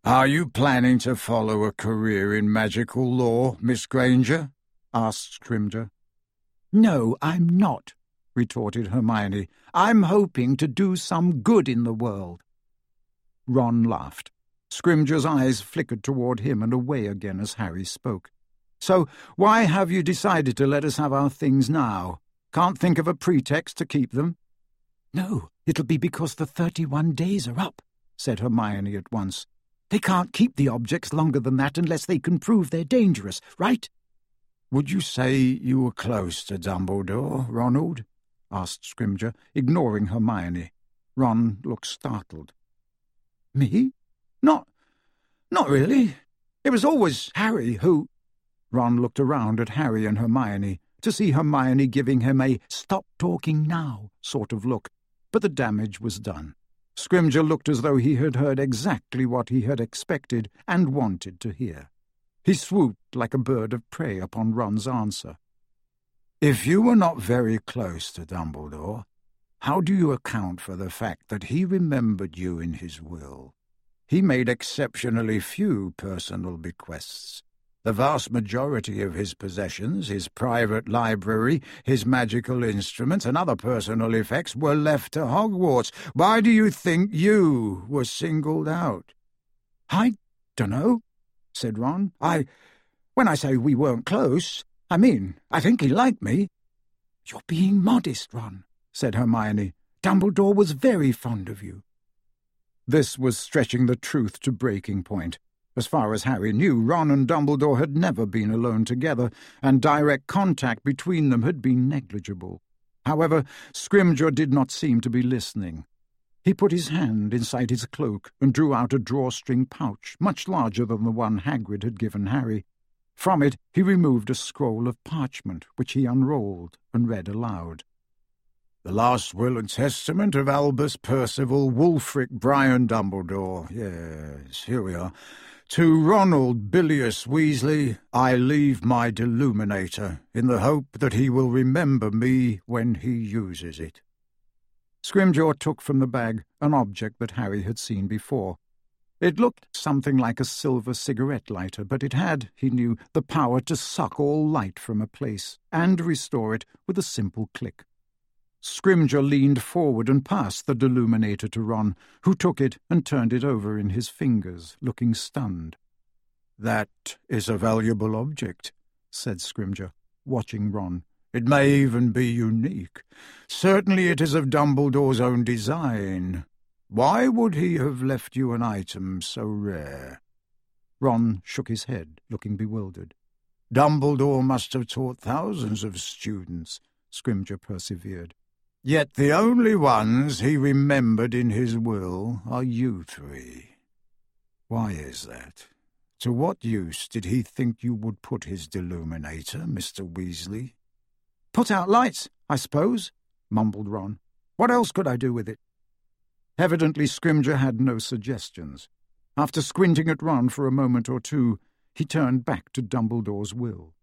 "Are you planning to follow a career in magical lore, Miss Granger?" asked Scrimger. "No, I'm not," retorted Hermione. "I'm hoping to do some good in the world." Ron laughed. Scrimger's eyes flickered toward him and away again as Harry spoke. "So why have you decided to let us have our things now? Can't think of a pretext to keep them?" "No, it'll be because the 31 days are up," said Hermione at once. "They can't keep the objects longer than that unless they can prove they're dangerous, right?" "Would you say you were close to Dumbledore, Ronald?" asked Scrimger, ignoring Hermione. Ron looked startled. "Me? Not really. It was always Harry who—" Ron looked around at Harry and Hermione to see Hermione giving him a stop-talking-now sort of look, but the damage was done. Scrimger looked as though he had heard exactly what he had expected and wanted to hear. He swooped like a bird of prey upon Ron's answer. "If you were not very close to Dumbledore, how do you account for the fact that he remembered you in his will? He made exceptionally few personal bequests. The vast majority of his possessions, his private library, his magical instruments, and other personal effects were left to Hogwarts. Why do you think you were singled out?" "I dunno," said Ron. When I say we weren't close, I mean, I think he liked me." "You're being modest, Ron," said Hermione. "Dumbledore was very fond of you." This was stretching the truth to breaking point. As far as Harry knew, Ron and Dumbledore had never been alone together, and direct contact between them had been negligible. However, Scrimger did not seem to be listening. He put his hand inside his cloak and drew out a drawstring pouch, much larger than the one Hagrid had given Harry. From it he removed a scroll of parchment, which he unrolled and read aloud. "The last will and testament of Albus Percival Wulfric Brian Dumbledore. Yes, here we are. To Ronald Bilious Weasley, I leave my Deluminator, in the hope that he will remember me when he uses it." Scrimgeour took from the bag an object that Harry had seen before. It looked something like a silver cigarette lighter, but it had, he knew, the power to suck all light from a place and restore it with a simple click. Scrimger leaned forward and passed the Deluminator to Ron, who took it and turned it over in his fingers, looking stunned. "That is a valuable object," said Scrimger, watching Ron. "It may even be unique. Certainly it is of Dumbledore's own design. Why would he have left you an item so rare?" Ron shook his head, looking bewildered. "Dumbledore must have taught thousands of students," Scrimger persevered. "Yet the only ones he remembered in his will are you three. Why is that? To what use did he think you would put his Deluminator, Mr. Weasley?" "Put out lights, I suppose," mumbled Ron. "What else could I do with it?" Evidently Scrimger had no suggestions. After squinting at Ron for a moment or two, he turned back to Dumbledore's will.